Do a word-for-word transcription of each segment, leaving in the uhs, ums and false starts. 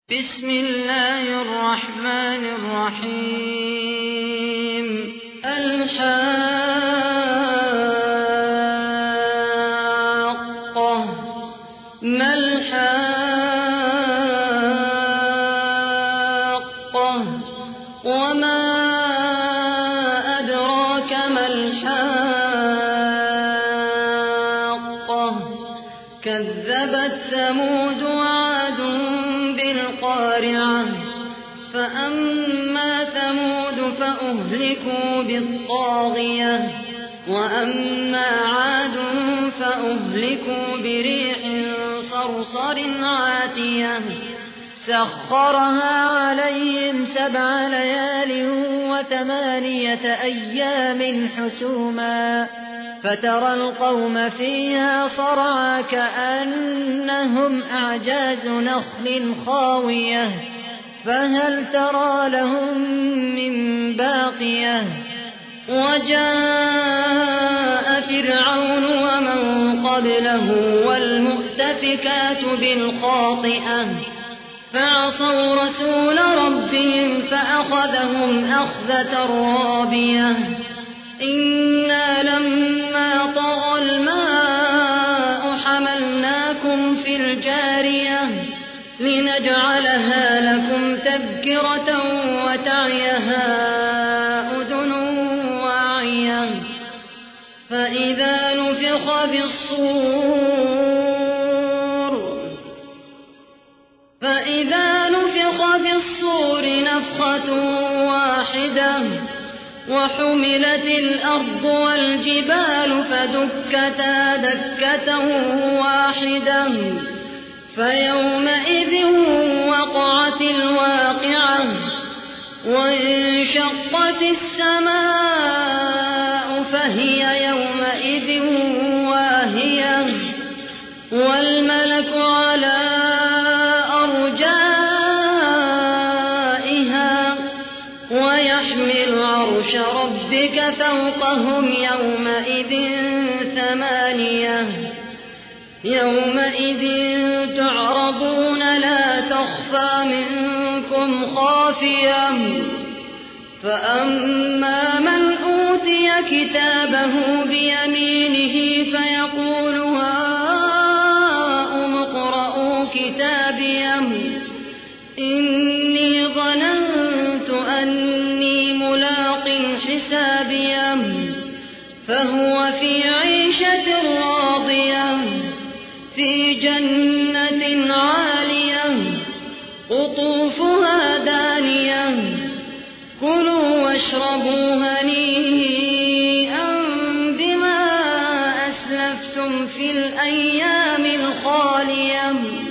بسم الله الرحمن الرحيم الحاقة ما الحاقة وما أدراك ما الحاقة كذبت ثمود وعاد بالقارعة فأما ثمود فأهلكوا بالطاغية وأما عاد فأهلكوا بريح صرصر عاتية سخرها عليهم سبع ليال وثمانية أيام حسوما فترى القوم فيها صرعى كأنهم أعجاز نخل خاوية فهل ترى لهم من باقية وجاء فرعون ومن قبله والمؤتفكات بالخاطئة فعصوا رسول ربهم فأخذهم أخذة رابية إنا لما طغى الماء حملناكم في الجارية لنجعلها لكم تذكرة وتعيها أذن واعية فإذا نفخ في الصور فإذا نفخ في الصور نفخة واحدة وحملت الأرض والجبال فدكتا دكة واحدة فيومئذ وقعت الواقعة وانشقت السماء فهي يومئذ واهية والملك على أرجائها ويحمل عرش ربك فوقهم يومئذ ثمانية يومئذ تعرضون لا تخفى منكم خافية فأما من أوتي كتابه بيمينه فيقول هاؤم اقرءوا كتابيه إني ظننت أني ملاق حسابيه فهو في عيشة راضية في جنة عالية قطوفها دانية كلوا واشربوا هنيئا بما أسلفتم في الأيام الخالية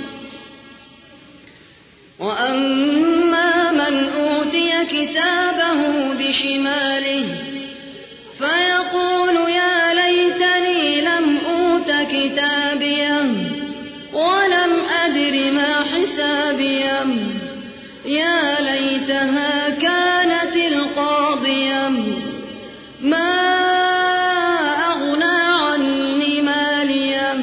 وأما من أوتي كتابه بشماله فيقول يا ليتني لم أوت كتابيه ولم أدر ما حسابيه يا ليتها كانت القاضية ما أغنى عني ماليه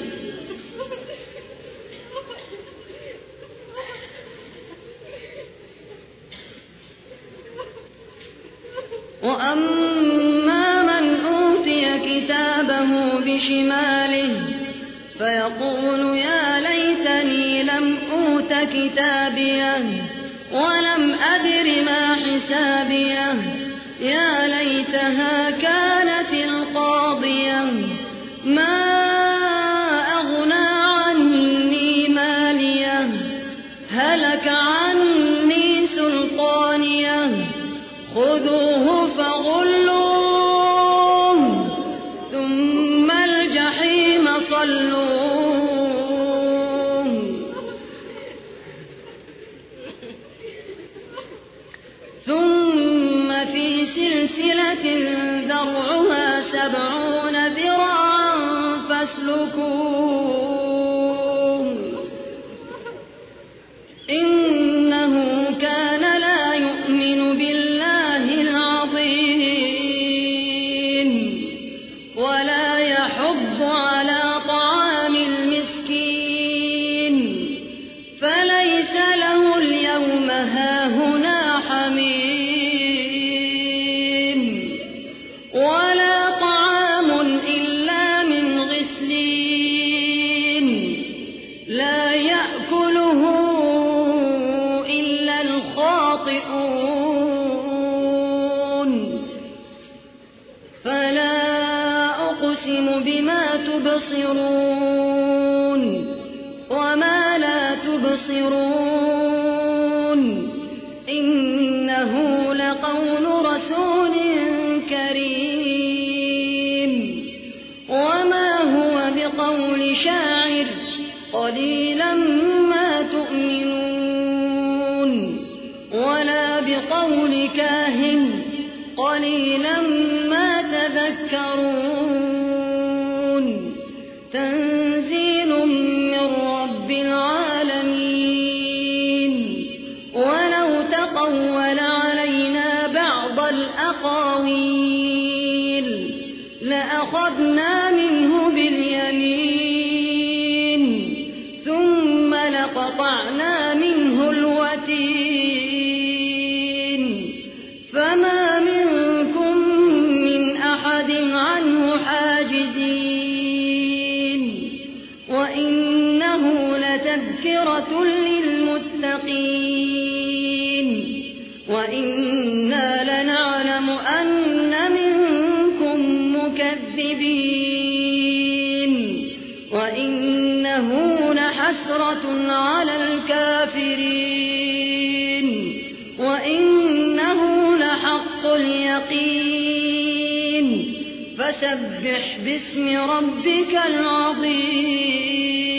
وأما من أوتي كتابه بشماله فيقول يا ليتني لم أوت كتابيه ولم أدر ما حسابيه يا ليتها كانت القاضية ما أغنى عني ماليه هلك عني سلطانيه خذوه فغلوه ثم الجحيم صلوه ثم في سلسلة ذرعها سبعون ذراعا فاسلكوه إنه كان لا يؤمن بالله العظيم ولا يحض على طعام المسكين فليس له تبصرون وما لا تبصرون إنه لقول رسول كريم وما هو بقول شاعر قليلا ما تؤمنون ولا بقول كاهن قليلا ما تذكرون تنزيل من رب العالمين ولو تقول علينا بعض الأقاويل لأخذنا منه باليمين ثم لقطعنا منه الوتين فما منكم من أحد عنه حاجزين وإنه لتذكرة للمتقين وإنا لنعلم أن منكم مكذبين وإنه لحسرة على الكافرين وإنه لحق اليقين فسبح باسم ربك العظيم